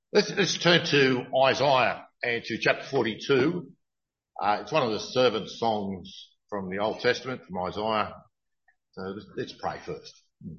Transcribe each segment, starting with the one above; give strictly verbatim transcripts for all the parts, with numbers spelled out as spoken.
Let's, let's turn to Isaiah and to chapter forty-two. Uh, it's one of the servant songs from the Old Testament, from Isaiah. So let's, let's pray first.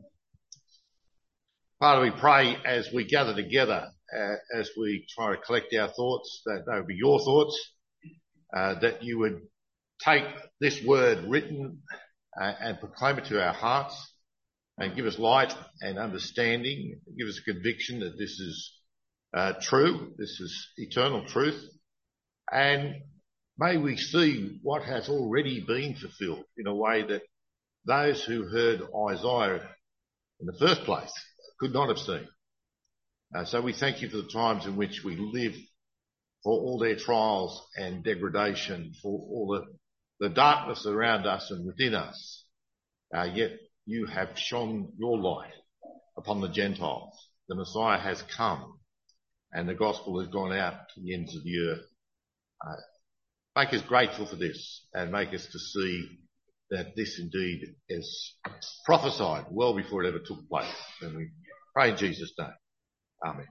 Father, we pray as we gather together, uh, as we try to collect our thoughts, that they would be your thoughts, uh, that you would take this word written uh, and proclaim it to our hearts and give us light and understanding, give us a conviction that this is Uh, true, this is eternal truth, and may we see what has already been fulfilled in a way that those who heard Isaiah in the first place could not have seen. Uh, so we thank you for the times in which we live, for all their trials and degradation, for all the, the darkness around us and within us. Uh, yet you have shone your light upon the Gentiles. The Messiah has come, and the gospel has gone out to the ends of the earth. Uh, make us grateful for this, and make us to see that this indeed is prophesied well before it ever took place. And we pray in Jesus' name. Amen.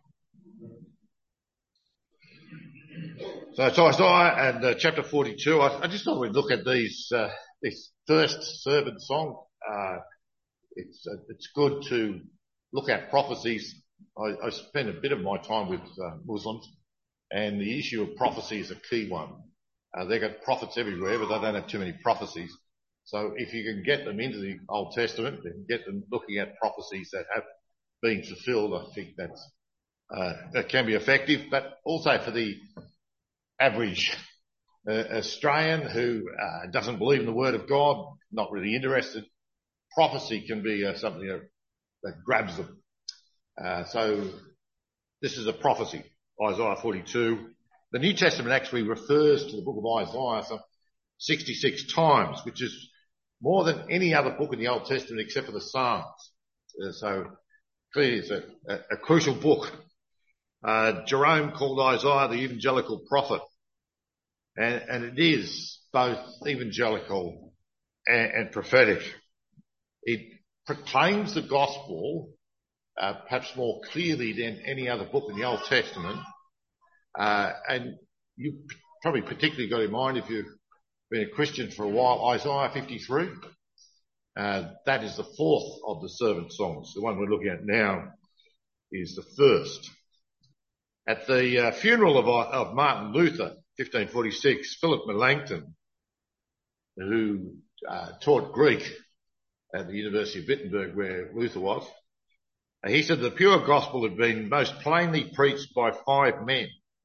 So it's Isaiah and uh, chapter forty-two. I, I just thought we'd look at these, uh, this first servant song. Uh, it's, uh, it's good to look at prophecies. I, I spend a bit of my time with uh, Muslims, and the issue of prophecy is a key one. Uh, they've got prophets everywhere, but they don't have too many prophecies. So if you can get them into the Old Testament and get them looking at prophecies that have been fulfilled, I think that's, uh, that can be effective. But also for the average uh, Australian who uh, doesn't believe in the Word of God, not really interested, prophecy can be uh, something that, that grabs them. Uh, so this is a prophecy, Isaiah forty-two. The New Testament actually refers to the book of Isaiah some sixty-six times, which is more than any other book in the Old Testament except for the Psalms. Uh, so clearly it's a, a, a crucial book. Uh, Jerome called Isaiah the evangelical prophet, and, and it is both evangelical and, and prophetic. It proclaims the gospel Uh, perhaps more clearly than any other book in the Old Testament. Uh, and you probably particularly got in mind, if you've been a Christian for a while, Isaiah fifty-three. Uh, that is the fourth of the servant songs. The one we're looking at now is the first. At the uh, funeral of, of Martin Luther, fifteen forty-six, Philip Melanchthon, who uh, taught Greek at the University of Wittenberg where Luther was, he said the pure gospel had been most plainly preached by five men,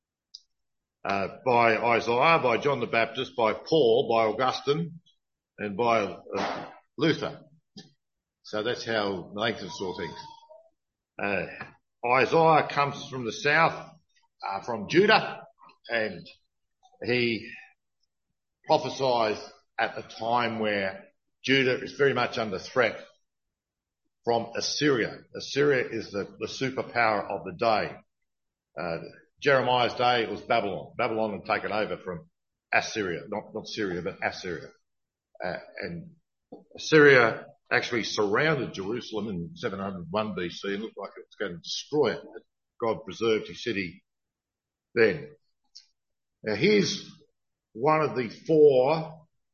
uh, by Isaiah, by John the Baptist, by Paul, by Augustine, and by uh, Luther. So that's how Melanchthon saw things. Uh, Isaiah comes from the south, uh, from Judah, and he prophesies at the time where Judah is very much under threat from Assyria. Assyria is the, the superpower of the day. Uh, Jeremiah's day, it was Babylon. Babylon had taken over from Assyria, not, not Syria, but Assyria. Uh, and Assyria actually surrounded Jerusalem in seven hundred one B C and looked like it was going to destroy it. God preserved his city then. Now here's one of the four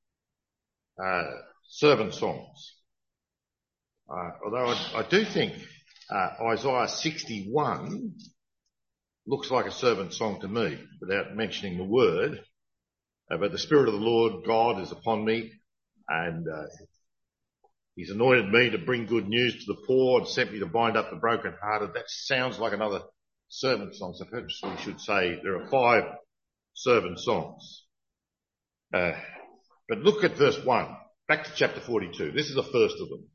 uh, servant songs. Uh, although I, I do think uh, Isaiah sixty-one looks like a servant song to me, without mentioning the word. Uh, but the Spirit of the Lord God is upon me, and uh, he's anointed me to bring good news to the poor and sent me to bind up the brokenhearted. That sounds like another servant song, so perhaps we should say there are five servant songs. Uh, but look at verse one, back to chapter forty-two. This is the first of them.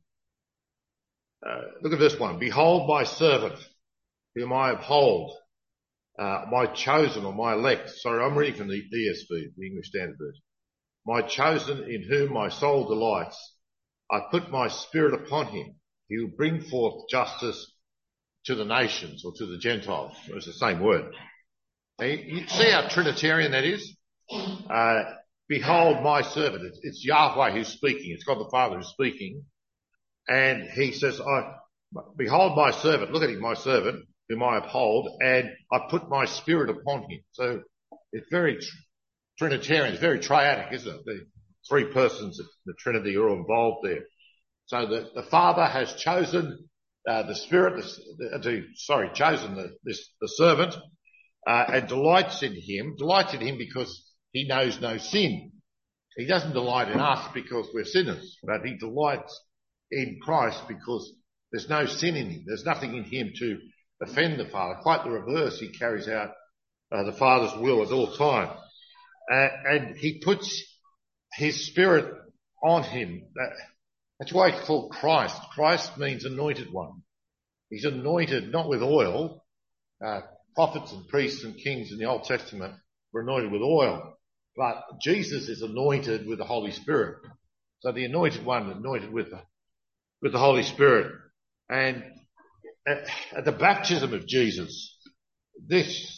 Uh, look at verse one. Behold my servant, whom I uphold, uh, my chosen or my elect. Sorry, I'm reading from the E S V, the English Standard Version. My chosen in whom my soul delights. I put my spirit upon him. He will bring forth justice to the nations or to the Gentiles. It's the same word. Now, you see how Trinitarian that is? Uh, behold my servant. It's, it's Yahweh who's speaking. It's God the Father who's speaking. And he says, I, behold my servant, look at him, my servant, whom I uphold, and I put my spirit upon him. So it's very Trinitarian, it's very triadic, isn't it? The three persons of the Trinity are all involved there. So the, the Father has chosen uh, the Spirit, the, the, sorry, chosen the, this, the servant, uh, and delights in him, delights in him because he knows no sin. He doesn't delight in us because we're sinners, but he delights in Christ because there's no sin in him. There's nothing in him to offend the Father. Quite the reverse. He carries out uh, the Father's will at all times. Uh, and he puts his Spirit on him. Uh, that's why it's called Christ. Christ means anointed one. He's anointed not with oil. Uh, prophets and priests and kings in the Old Testament were anointed with oil. But Jesus is anointed with the Holy Spirit. So the anointed one anointed with the, with the Holy Spirit. And at, at the baptism of Jesus, this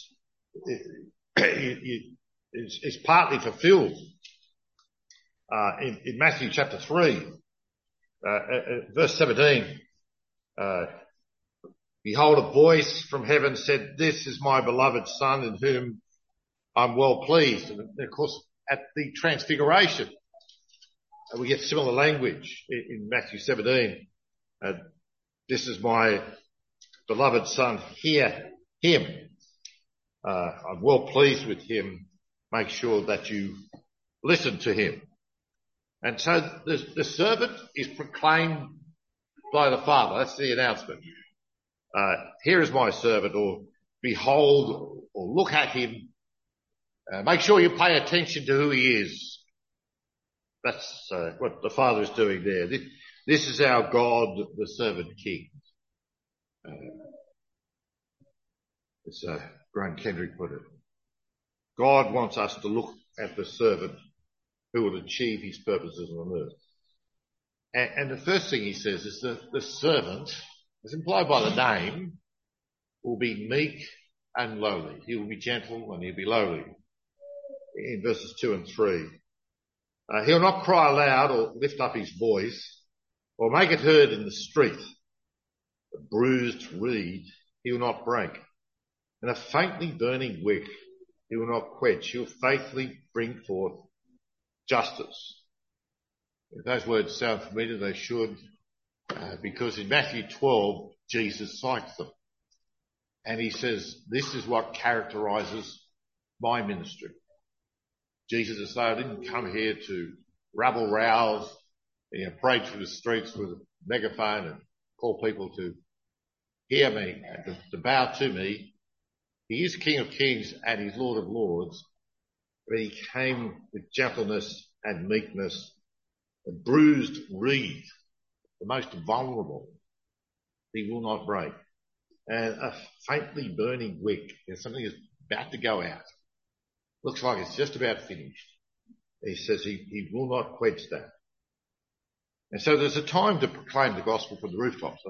is, is partly fulfilled uh, in, in Matthew chapter three, uh, uh, verse seventeen. Uh, Behold, a voice from heaven said, "This is my beloved Son in whom I'm well pleased." And of course, at the Transfiguration, uh, we get similar language in, in Matthew seventeen. Uh, this is my beloved Son, hear him. Uh, I'm well pleased with him. Make sure that you listen to him. And so the, the servant is proclaimed by the Father. That's the announcement. Uh, here is my servant, or behold, or look at him. Uh, make sure you pay attention to who he is. That's uh, what the Father is doing there. This, this is our God, the servant king. Uh, as uh, Graham Kendrick put it. God wants us to look at the servant who will achieve his purposes on earth. And, and the first thing he says is that the servant, as implied by the name, will be meek and lowly. He will be gentle and he'll be lowly. In verses two and three. Uh, he'll not cry aloud or lift up his voice or make it heard in the street. A bruised reed he will not break, and a faintly burning wick he will not quench. He'll faithfully bring forth justice. If those words sound familiar, they should, uh, because in Matthew twelve, Jesus cites them. And he says, this is what characterises my ministry. Jesus is saying, I didn't come here to rabble rouse, you know, parade through the streets with a megaphone and call people to hear me and to, to bow to me. He is King of Kings and he's Lord of Lords, but he came with gentleness and meekness, a bruised reed, the most vulnerable, he will not break, and a faintly burning wick. There's something that's about to go out. Looks like it's just about finished. He says he, he will not quench that. And so there's a time to proclaim the gospel from the rooftops.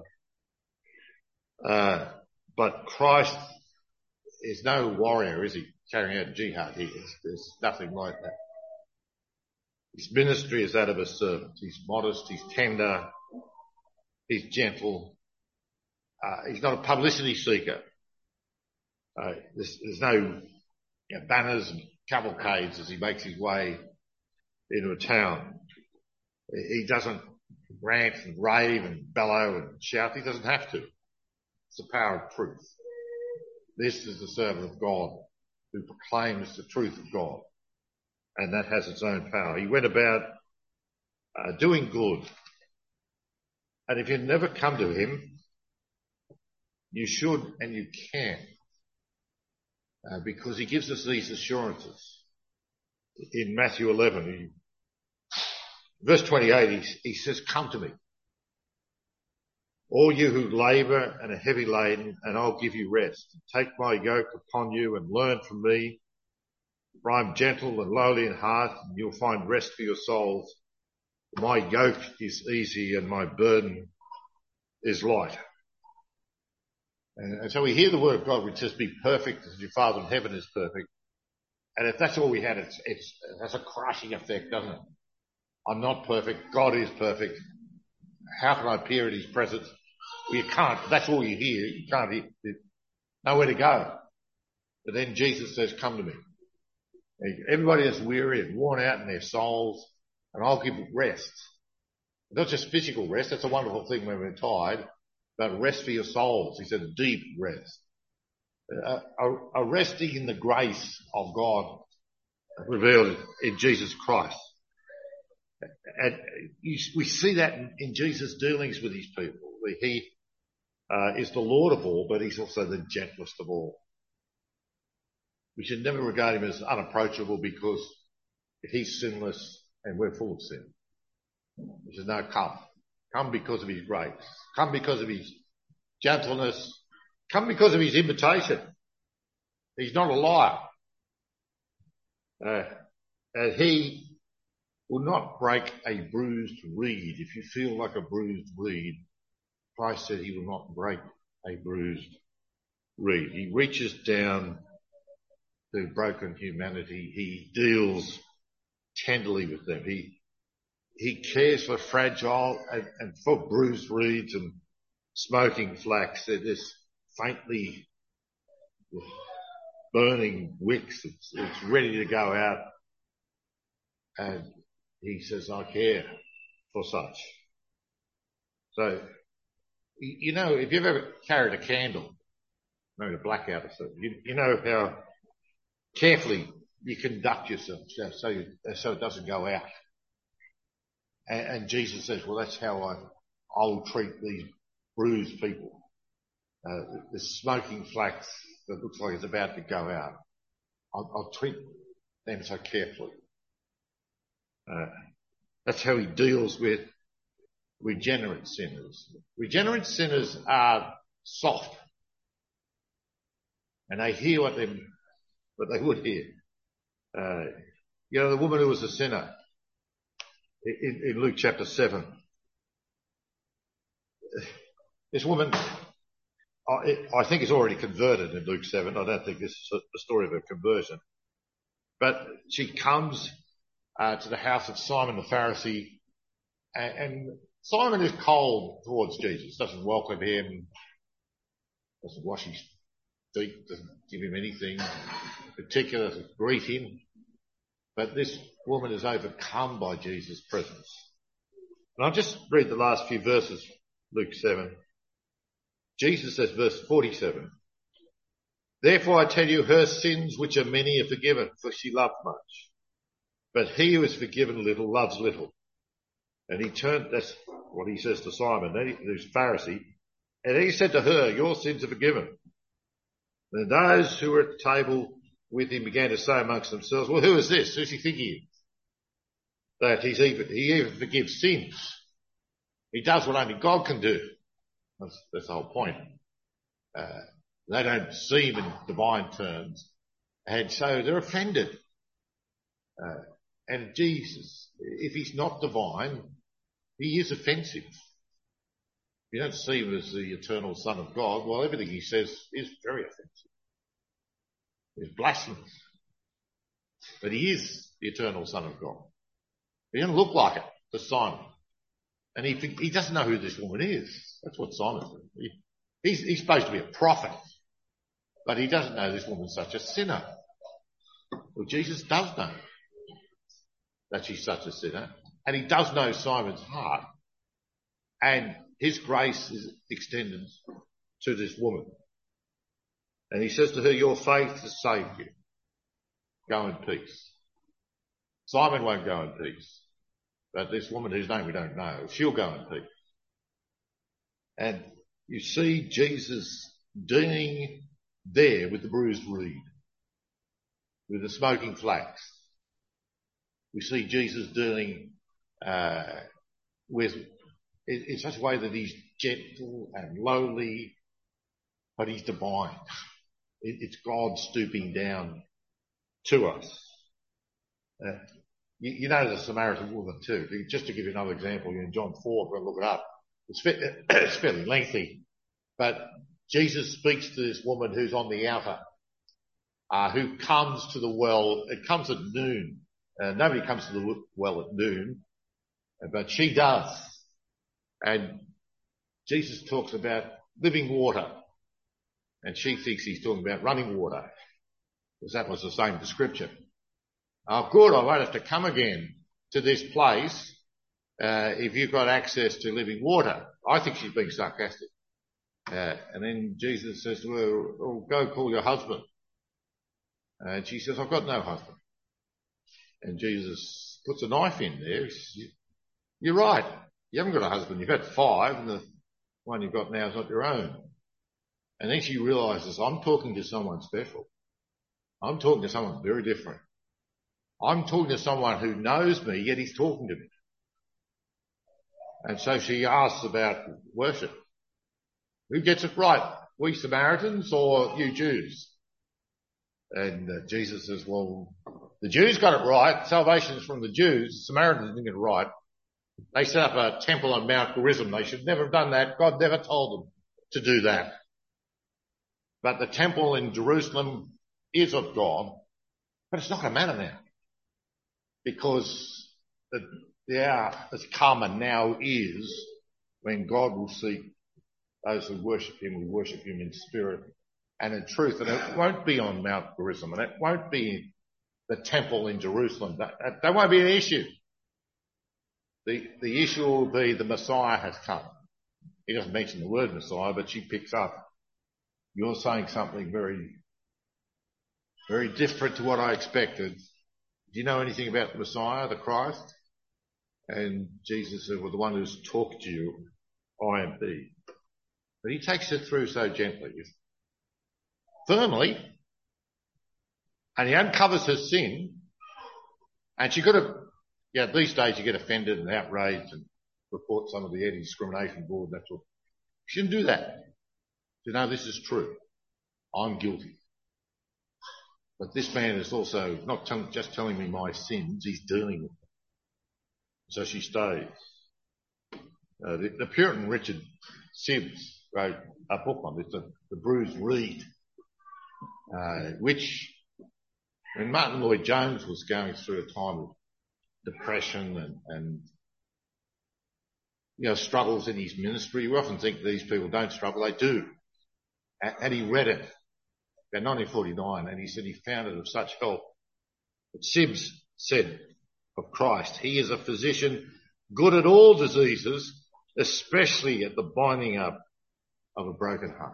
Uh, but Christ is no warrior, is he, carrying out jihad here? There's, there's nothing like that. His ministry is that of a servant. He's modest, he's tender, he's gentle. Uh, he's not a publicity seeker. Uh, there's, there's no you know, banners and cavalcades as he makes his way into a town. He doesn't rant and rave and bellow and shout. He doesn't have to. It's the power of truth. This is the servant of God who proclaims the truth of God, and that has its own power. He went about uh, doing good, and if you've never come to him, you should and you can, uh, because he gives us these assurances. In Matthew eleven, he, verse twenty-eight, he, he says, come to me, all you who labour and are heavy laden, and I'll give you rest. Take my yoke upon you and learn from me, for I am gentle and lowly in heart, and you'll find rest for your souls. My yoke is easy and my burden is light. And, and so we hear the word of God, which says, be perfect as your Father in heaven is perfect. And if that's all we had, it's, it's, that's a crushing effect, doesn't it? I'm not perfect. God is perfect. How can I appear in his presence? Well, you can't. That's all you hear. You can't hear. nowhere to go. But then Jesus says, come to me. Everybody is weary and worn out in their souls, and I'll give rest. Not just physical rest, that's a wonderful thing when we're tired, but rest for your souls. He said a deep rest. A, a, a resting in the grace of God revealed in Jesus Christ. And you, we see that in, in Jesus' dealings with his people. He uh, is the Lord of all, but he's also the gentlest of all. We should never regard him as unapproachable because he's sinless and we're full of sin. He says, no, come. Come because of his grace. Come because of his gentleness. Come because of his invitation. He's not a liar. Uh, and he will not break a bruised reed. If you feel like a bruised reed, Christ said he will not break a bruised reed. He reaches down to broken humanity. He deals tenderly with them. He he cares for fragile and, and for bruised reeds and smoking flax. They're this faintly burning wicks. It's, it's ready to go out. And he says, I care for such. So, you know, if you've ever carried a candle, maybe a blackout or something, you, you know how carefully you conduct yourself so, you, so it doesn't go out. And, and Jesus says, well, that's how I, I'll treat these bruised people. Uh, the smoking flax that looks like it's about to go out. I'll, I'll treat them so carefully. Uh, that's how he deals with regenerate sinners. Regenerate sinners are soft. And they hear what they, what they would hear. Uh, you know, the woman who was a sinner in, in Luke chapter seven. This woman, I, I think is already converted in Luke seven. I don't think this is a, a story of her conversion. But she comes uh, to the house of Simon the Pharisee, and, and Simon is cold towards Jesus, doesn't welcome him, doesn't wash his feet, doesn't give him anything particular to greet him. But this woman is overcome by Jesus' presence. And I'll just read the last few verses, Luke seven. Jesus says, verse forty-seven, therefore I tell you, her sins, which are many, are forgiven, for she loved much. But he who is forgiven little loves little. And he turned, that's what he says to Simon, who's Pharisee. And he said to her, your sins are forgiven. And those who were at the table with him began to say amongst themselves, well, who is this? Who's he think he is? That he's even, he even forgives sins. He does what only God can do. That's, that's the whole point. Uh, they don't see him in divine terms. And so they're offended. Uh, and Jesus, if he's not divine, he is offensive. If you don't see him as the eternal Son of God, well, everything he says is very offensive. It's blasphemous. But he is the eternal Son of God. He doesn't look like it to Simon. And he, he doesn't know who this woman is. That's what Simon's doing. He, he's, he's supposed to be a prophet. But he doesn't know this woman's such a sinner. Well, Jesus does know that she's such a sinner. And he does know Simon's heart. And his grace is extended to this woman. And he says to her, your faith has saved you. Go in peace. Simon won't go in peace. But this woman whose name we don't know, she'll go in peace. And you see Jesus dealing there with the bruised reed, with the smoking flax. We see Jesus dealing uh, with in, in such a way that he's gentle and lowly, but he's divine. It, it's God stooping down to us. Uh, you, you know the Samaritan woman too. Just to give you another example, in John four, we'll look it up. It's, it's fairly lengthy, but Jesus speaks to this woman who's on the outer, uh, who comes to the well. It comes at noon. Uh, nobody comes to the well at noon, but she does. And Jesus talks about living water. And she thinks he's talking about running water, because that was the same description. Oh, good, I won't have to come again to this place uh, if you've got access to living water. I think she's being sarcastic. Uh, and then Jesus says to her, oh, go call your husband. And she says, I've got no husband. And Jesus puts a knife in there. He says, you're right. You haven't got a husband. You've had five, and the one you've got now is not your own. And then she realises, I'm talking to someone special. I'm talking to someone very different. I'm talking to someone who knows me, yet he's talking to me. And so she asks about worship. Who gets it right? We Samaritans or you Jews? And uh, Jesus says, well, the Jews got it right. Salvation is from the Jews. The Samaritans didn't get it right. They set up a temple on Mount Gerizim. They should never have done that. God never told them to do that. But the temple in Jerusalem is of God. But it's not going to matter now. Because the, the hour has come, and now is when God will seek those who worship him, who worship him in spirit and in truth. And it won't be on Mount Gerizim, and it won't be the temple in Jerusalem. That, that, that won't be an issue. The, the issue will be the Messiah has come. He doesn't mention the word Messiah, but she picks up, you're saying something very, very different to what I expected. Do you know anything about the Messiah, the Christ? And Jesus said, well, the one who's talked to you, I am he. But he takes it through so gently, firmly, and he uncovers her sin. And she could have, yeah, these days you get offended and outraged and report some of the anti-discrimination board, that sort of. She didn't do that. She said, no, this is true. I'm guilty. But this man is also not t- just telling me my sins, he's dealing with them. So she stays. Uh, the, the Puritan Richard Sibbes wrote a book on this, the, the Bruised Reed, uh, which, when Martin Lloyd-Jones was going through a time of depression and, and, you know, struggles in his ministry, we often think these people don't struggle, they do. And, and he read it in nineteen forty-nine, and he said he found it of such help. But Sibbes said of Christ, he is a physician good at all diseases, especially at the binding up of a broken heart.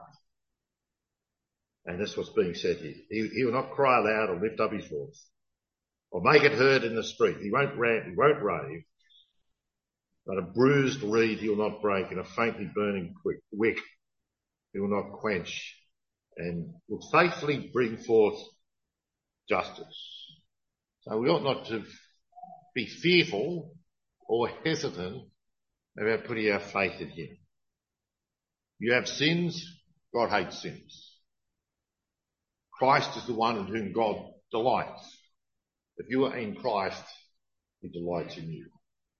And that's what's being said here. He, he will not cry aloud or lift up his voice or make it heard in the street. He won't rant, he won't rave, but a bruised reed he will not break, and a faintly burning quick wick he will not quench, and will faithfully bring forth justice. So we ought not to be fearful or hesitant about putting our faith in him. You have sins, God hates sins. Christ is the one in whom God delights. If you are in Christ, he delights in you.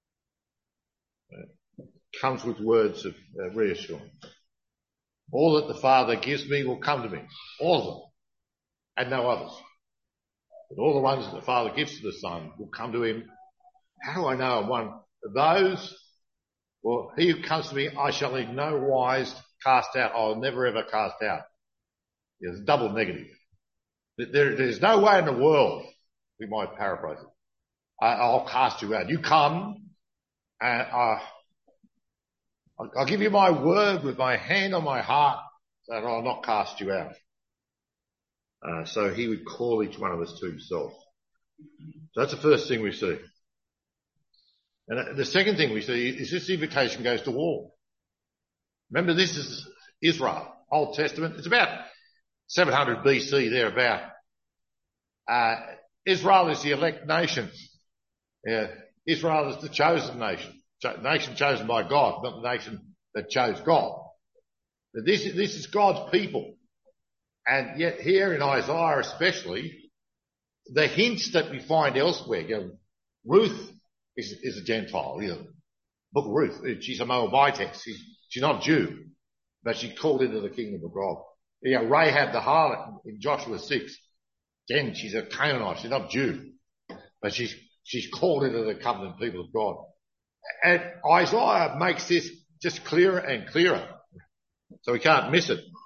Uh, comes with words of uh, reassurance. All that the Father gives me will come to me. All of them. And no others. But all the ones that the Father gives to the Son will come to him. How do I know I'm one of those? Well, he who comes to me, I shall in no wise cast out. I'll never ever cast out. There's a double negative. There, there's no way in the world, we might paraphrase it, I, I'll cast you out. You come, and uh, I'll give you my word with my hand on my heart that I'll not cast you out. Uh, so he would call each one of us to himself. So that's the first thing we see. And the second thing we see is this invitation goes to all. Remember, this is Israel, Old Testament. It's about seven hundred B C, thereabout. Uh, Israel is the elect nation. Uh, Israel is the chosen nation. Cho- nation chosen by God, not the nation that chose God. But this, this is God's people. And yet here in Isaiah especially, the hints that we find elsewhere, you know, Ruth is, is a Gentile, you know, book of Ruth, she's a Moabitess, she's, she's not a Jew, but she's called into the kingdom of God. You know, Rahab the harlot in Joshua six, again, she's a Canaanite, she's not a Jew, but she's, she's called into the covenant people of God. And Isaiah makes this just clearer and clearer, so we can't miss it.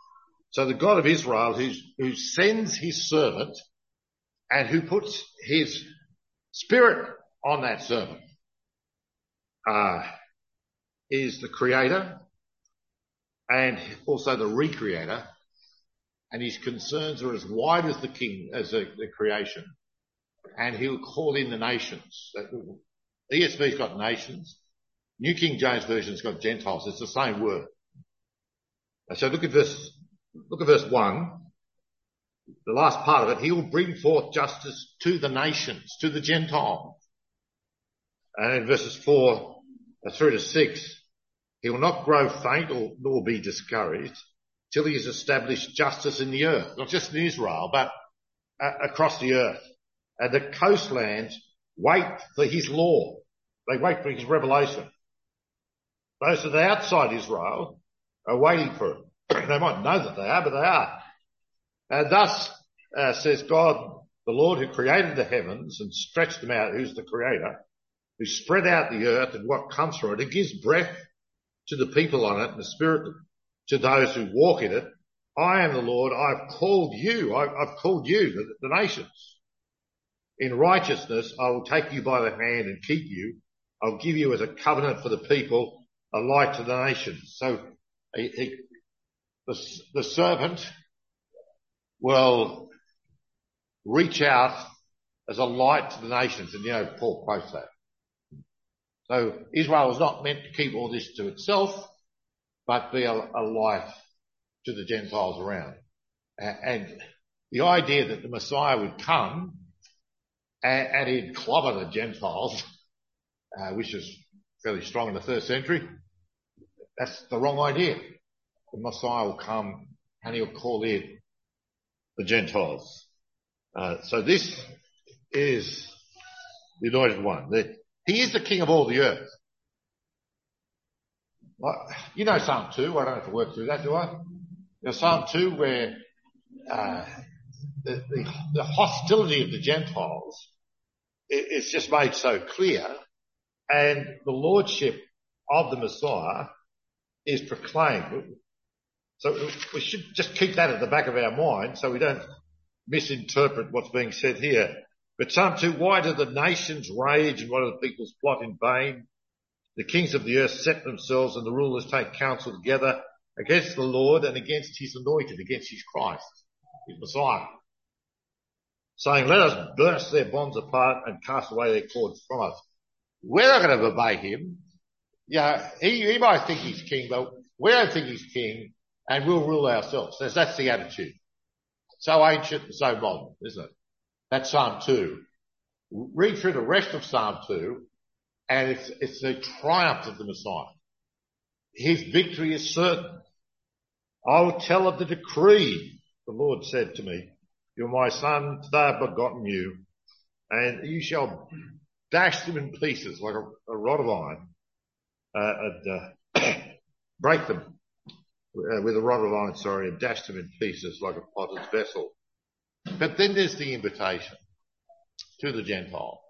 So the God of Israel, who's, who sends his servant and who puts his spirit on that servant, uh, is the creator and also the recreator, and his concerns are as wide as the king, as the, the creation, and he'll call in the nations. E S V's got nations. New King James Version's got Gentiles. It's the same word. So look at verse, look at verse one. The last part of it, he will bring forth justice to the nations, to the Gentiles. And in verses four through to six, he will not grow faint or nor be discouraged till he has established justice in the earth, not just in Israel, but uh, across the earth. And the coastlands wait for his law. They wait for his revelation. Those that are outside Israel are waiting for it. They might know that they are, but they are. And thus, uh, says God, the Lord who created the heavens and stretched them out, who's the creator, who spread out the earth and what comes from it, and gives breath to the people on it and the spirit to those who walk in it. I am the Lord. I've called you. I've, I've called you, the, the nations. In righteousness, I will take you by the hand and keep you. I'll give you as a covenant for the people, a light to the nations. So he, he, the, the servant will reach out as a light to the nations. And, you know, Paul quotes that. So Israel was not meant to keep all this to itself, but be a, a light to the Gentiles around. And the idea that the Messiah would come and, and he'd clobber the Gentiles, uh, which is fairly strong in the first century, that's the wrong idea. The Messiah will come and he'll call in the Gentiles. Uh, so this is the Anointed One. The, he is the King of all the earth. You know Psalm two. I don't have to work through that, do I? You know, Psalm two, where uh, the, the, the hostility of the Gentiles is just made so clear, and the lordship of the Messiah is proclaimed. So we should just keep that at the back of our mind so we don't misinterpret what's being said here. But Psalm two, why do the nations rage and why do the peoples plot in vain? The kings of the earth set themselves and the rulers take counsel together against the Lord and against his anointed, against his Christ, his Messiah, saying, let us burst their bonds apart and cast away their cords from us. We're not going to obey him. Yeah, he, he might think he's king, but we don't think he's king, and we'll rule ourselves. That's, that's the attitude. So ancient and so modern, isn't it? That's Psalm two. Read through the rest of Psalm two, and it's, it's the triumph of the Messiah. His victory is certain. I will tell of the decree. The Lord said to me, you're my son, today I've begotten you, and you shall dash them in pieces like a, a rod of iron, uh, and uh, break them uh, with a rod of iron, sorry, and dash them in pieces like a potter's vessel. But then there's the invitation to the Gentiles.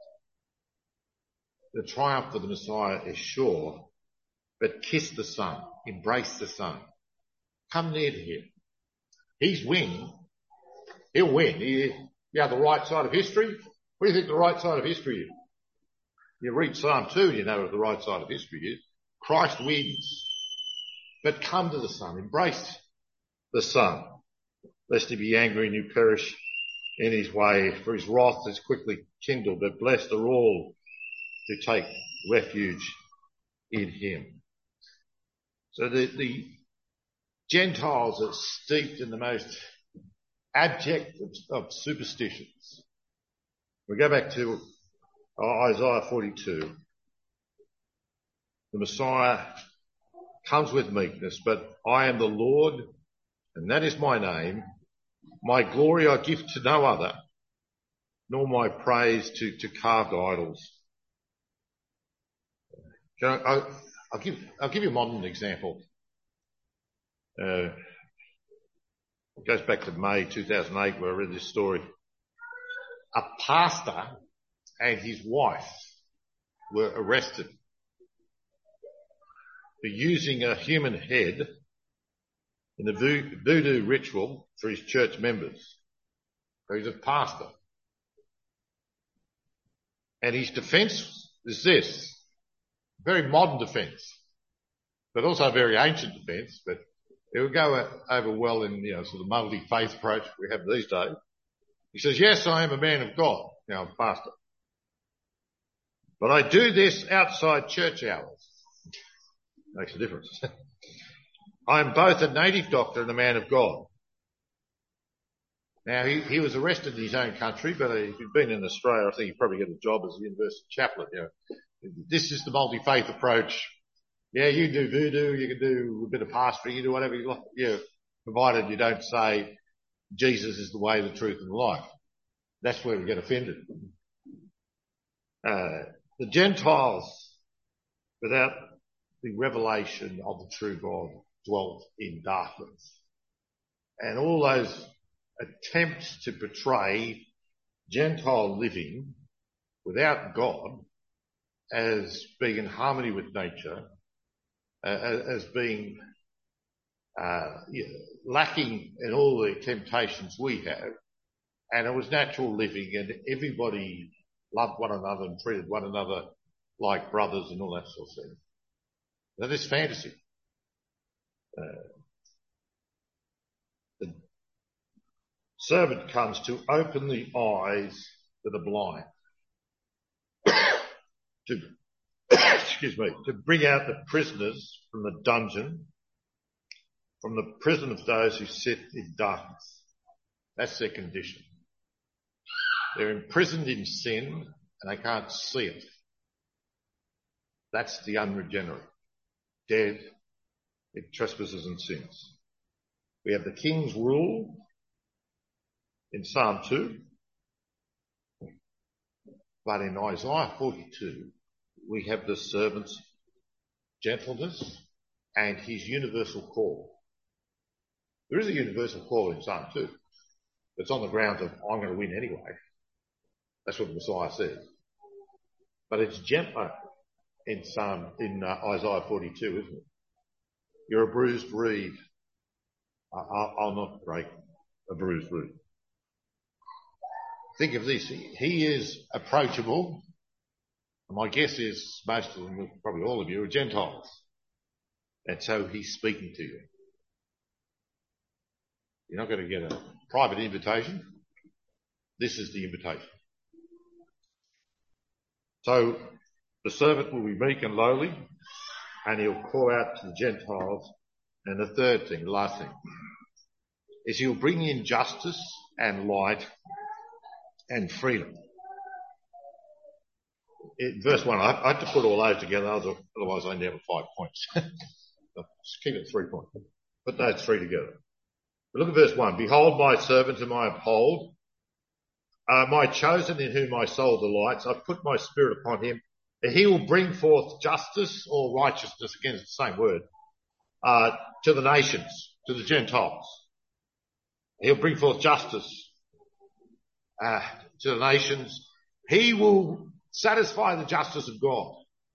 The triumph of the Messiah is sure, but kiss the Son, embrace the Son, come near to him. He's win. He'll win. He, you have the right side of history. What do you think the right side of history is? You read Psalm two, you know what the right side of history is. Christ wins. But come to the Son, embrace the Son, lest he be angry and you perish in his way, for his wrath is quickly kindled, but blessed are all who take refuge in him. So the, the Gentiles are steeped in the most abject of, of superstitions. We go back to Isaiah forty-two. The Messiah comes with meekness, but I am the Lord, and that is my name. My glory I give to no other, nor my praise to, to carved idols. Can I, I, I'll give, I'll give you a modern example. Uh, it goes back to May two thousand eight where I read this story. A pastor and his wife were arrested for using a human head in the voodoo ritual for his church members. So he's a pastor. And his defence is this, very modern defence, but also a very ancient defence, but it would go over well in, you know, sort of multi-faith approach we have these days. He says, yes, I am a man of God. Now, I'm a pastor. But I do this outside church hours. Makes a difference. I am both a native doctor and a man of God. Now, he, he was arrested in his own country, but if he'd been in Australia, I think he'd probably get a job as a university chaplain. You know, this is the multi-faith approach. Yeah, you do voodoo, you can do a bit of pastoring, you do whatever you like, you know, provided you don't say Jesus is the way, the truth and the life. That's where we get offended. Uh, the Gentiles, without the revelation of the true God, dwelt in darkness. And all those attempts to portray Gentile living without God as being in harmony with nature, uh, as being uh, you know, lacking in all the temptations we have, and it was natural living, and everybody loved one another and treated one another like brothers and all that sort of thing. That is fantasy. Uh, the servant comes to open the eyes to the blind, to excuse me, to bring out the prisoners from the dungeon, from the prison of those who sit in darkness. That's their condition. They're imprisoned in sin and they can't see it. That's the unregenerate, dead in trespasses and sins. We have the king's rule in Psalm two, but in Isaiah forty-two, we have the servant's gentleness and his universal call. There is a universal call in Psalm two. It's on the grounds of, I'm going to win anyway. That's what the Messiah says. But it's gentler in Psalm, in uh, Isaiah forty-two, isn't it? You're a bruised reed. I'll, I'll not break a bruised reed. Think of this. He is approachable. My guess is most of them, probably all of you, are Gentiles. And so he's speaking to you. You're not going to get a private invitation. This is the invitation. So the servant will be meek and lowly, and he'll call out to the Gentiles. And the third thing, the last thing, is he'll bring in justice and light and freedom. In verse one, I, I had to put all those together, otherwise I only have five points. Just keep it three points. Put those three together. But look at verse one. Behold my servant whom I uphold, uh, my chosen in whom my soul delights. I've put my spirit upon him. He will bring forth justice or righteousness, again it's the same word, uh, to the nations, to the Gentiles. He'll bring forth justice uh, to the nations. He will satisfy the justice of God.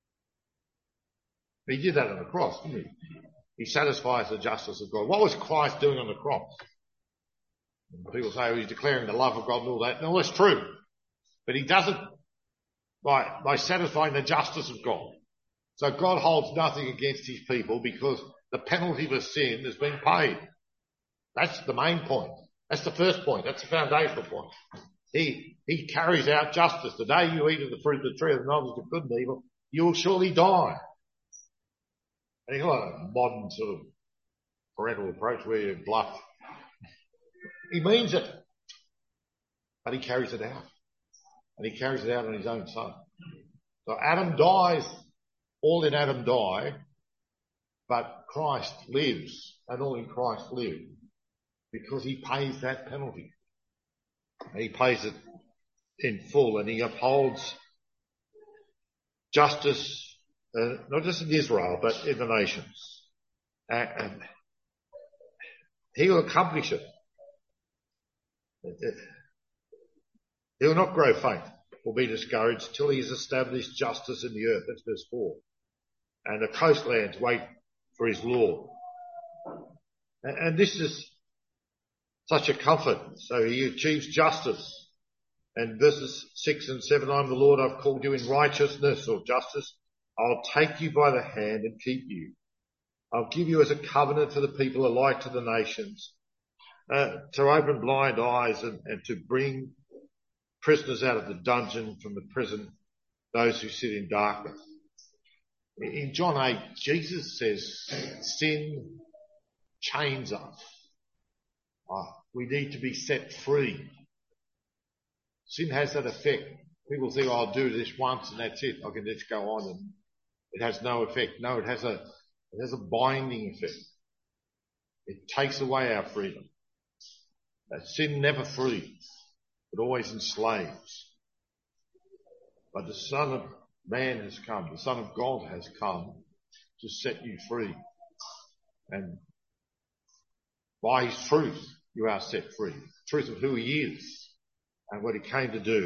He did that on the cross, didn't he? He satisfies the justice of God. What was Christ doing on the cross? People say, oh, he's declaring the love of God and all that. No, that's true. But he does it by, by satisfying the justice of God. So God holds nothing against his people because the penalty for sin has been paid. That's the main point. That's the first point. That's the foundational point. He, he carries out justice. The day you eat of the fruit of the tree of the knowledge of good and evil, you will surely die. And he's not a modern sort of parental approach where you bluff. He means it. But he carries it out. And he carries it out on his own son. So Adam dies, all in Adam die, but Christ lives, and all in Christ live, because he pays that penalty. And he pays it in full, and he upholds justice, uh, not just in Israel, but in the nations. And, and he will accomplish it. He will not grow faint or be discouraged till he has established justice in the earth. That's verse four. And the coastlands wait for his law. And, and this is such a comfort. So he achieves justice. And verses six and seven, I'm the Lord, I've called you in righteousness or justice. I'll take you by the hand and keep you. I'll give you as a covenant to the people, a light to the nations, uh, to open blind eyes and, and to bring prisoners out of the dungeon, from the prison, those who sit in darkness. In John eight, Jesus says sin chains us. Oh, we need to be set free. Sin has that effect. People think, oh, I'll do this once and that's it. I can just go on, and it has no effect. No, it has a, it has a binding effect. It takes away our freedom. That sin never frees. It always enslaves. But the Son of Man has come. The Son of God has come to set you free. And by his truth, you are set free. Truth of who he is and what he came to do.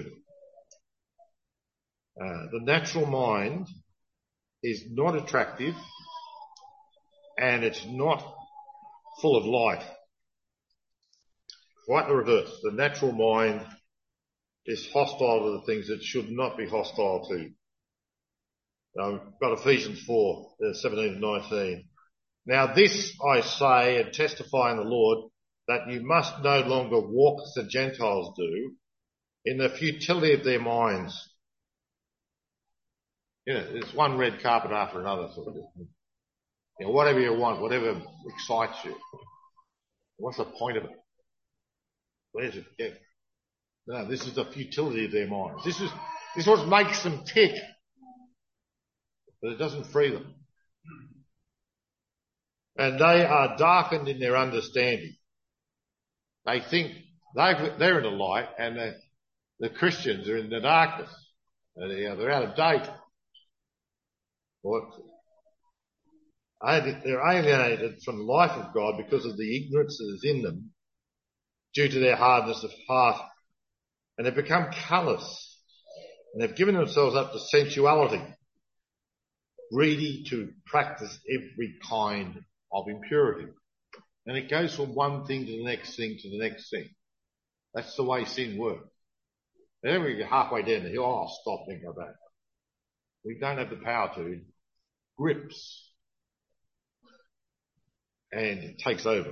Uh, the natural mind is not attractive, and it's not full of light. Quite the reverse. The natural mind is hostile to the things it should not be hostile to. Now, we've got Ephesians four, seventeen and nineteen. Now this I say and testify in the Lord, that you must no longer walk as the Gentiles do, in the futility of their minds. You know, it's one red carpet after another sort of thing. You know, whatever you want, whatever excites you. What's the point of it? Where's it get? No, this is the futility of their minds. This is, this is what makes them tick. But it doesn't free them. And they are darkened in their understanding. They think they've, they're in the light, and the, the Christians are in the darkness. And they're out of date. What? They're alienated from the life of God because of the ignorance that is in them due to their hardness of heart. And they've become callous. And they've given themselves up to sensuality, greedy to practice every kind of impurity. And it goes from one thing to the next thing to the next thing. That's the way sin works. And then we get halfway down the hill, oh, I'll stop thinking about it. We don't have the power to. It grips. And it takes over.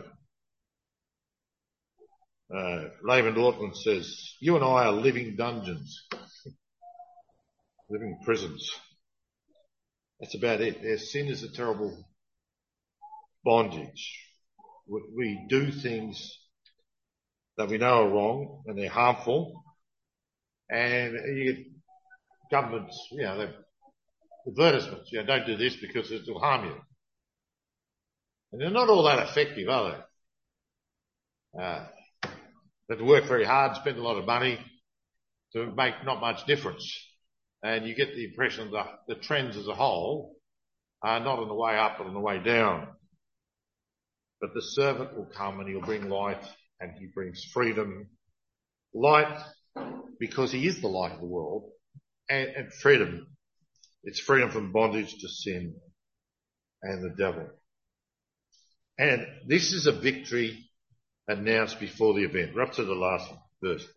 Uh, Raymond Ortland says, you and I are living dungeons. Living prisons. That's about it. Their sin is a terrible bondage. We, we do things that we know are wrong and they're harmful. And you get governments, you know, they've advertisements, you know, don't do this because it will harm you. And they're not all that effective, are they? Uh, they have to work very hard, spend a lot of money to make not much difference. And you get the impression that the trends as a whole are not on the way up but on the way down. But the servant will come and he'll bring light, and he brings freedom. Light because he is the light of the world, and, and freedom. It's freedom from bondage to sin and the devil. And this is a victory announced before the event. We're up to the last verse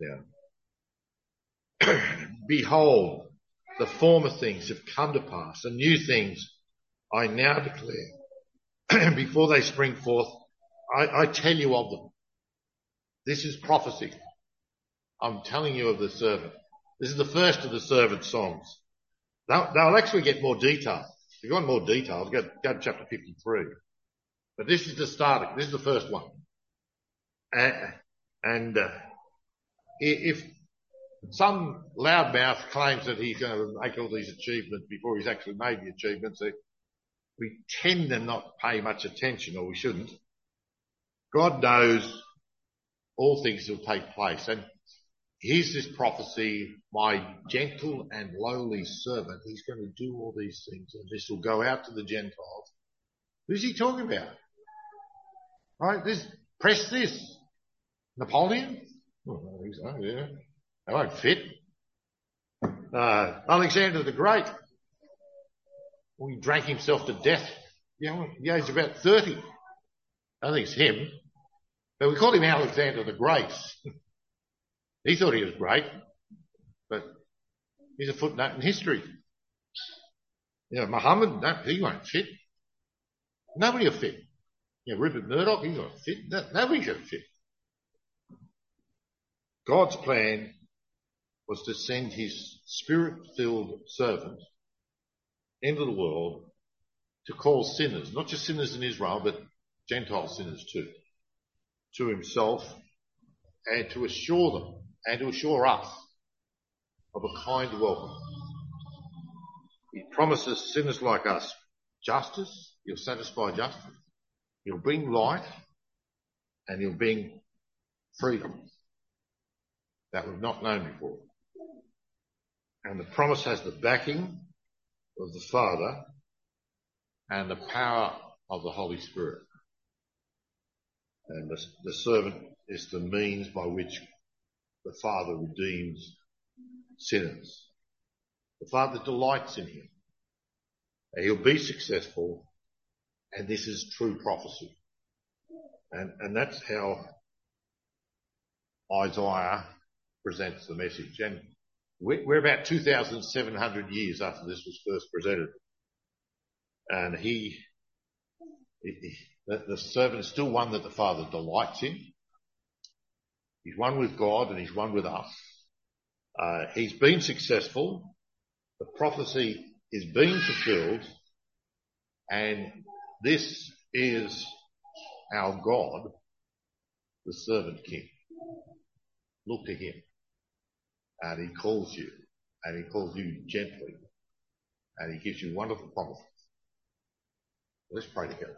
now. Behold, the former things have come to pass, and new things I now declare. Before they spring forth, I, I tell you of them. This is prophecy. I'm telling you of the servant. This is the first of the servant songs. They'll, they'll actually get more detail. If you want more details, go, go to chapter fifty-three. But this is the starting. This is the first one. Uh, and uh, if some loudmouth claims that he's going to make all these achievements before he's actually made the achievements, we tend to not pay much attention, or we shouldn't. God knows all things will take place. And here's this prophecy, my gentle and lowly servant, he's going to do all these things, and this will go out to the Gentiles. Who's he talking about? Right? This, press this. Napoleon? Oh, I don't think so, yeah. They won't fit. Uh, Alexander the Great. Well, he drank himself to death. You know, he was about thirty. I don't think it's him. But we call him Alexander the Great. He thought he was great, but he's a footnote in history. You know, Muhammad, no, he won't fit. Nobody will fit. You know, Rupert Murdoch, he won't fit. No, nobody can fit. God's plan was to send his spirit-filled servant into the world to call sinners, not just sinners in Israel, but Gentile sinners too, to himself, and to assure them and to assure us of a kind welcome. He promises sinners like us justice. He'll satisfy justice. He'll bring light, and he'll bring freedom that we've not known before. And the promise has the backing of the Father and the power of the Holy Spirit. And the, the servant is the means by which the Father redeems sinners. The Father delights in him. He'll be successful, and this is true prophecy. And, and that's how Isaiah presents the message. And we're about two thousand seven hundred years after this was first presented. And he, he the, the servant is still one that the Father delights in. He's one with God and he's one with us. Uh, he's been successful. The prophecy is being fulfilled. And this is our God, the servant king. Look to him. And he calls you. And he calls you gently. And he gives you wonderful promises. Let's pray together.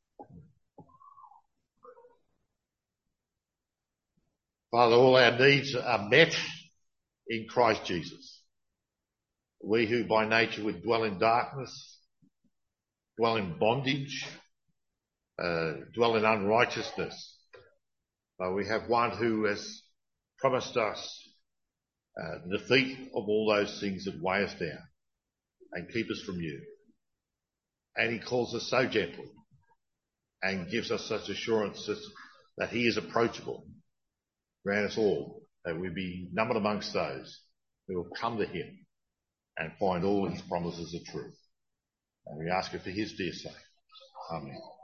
Father, all our needs are met in Christ Jesus. We who by nature would dwell in darkness, dwell in bondage, uh, dwell in unrighteousness, but we have one who has promised us uh, the defeat of all those things that weigh us down and keep us from you. And he calls us so gently and gives us such assurances that he is approachable. Grant us all that we be numbered amongst those who will come to him and find all his promises are true. And we ask it for his dear sake. Amen.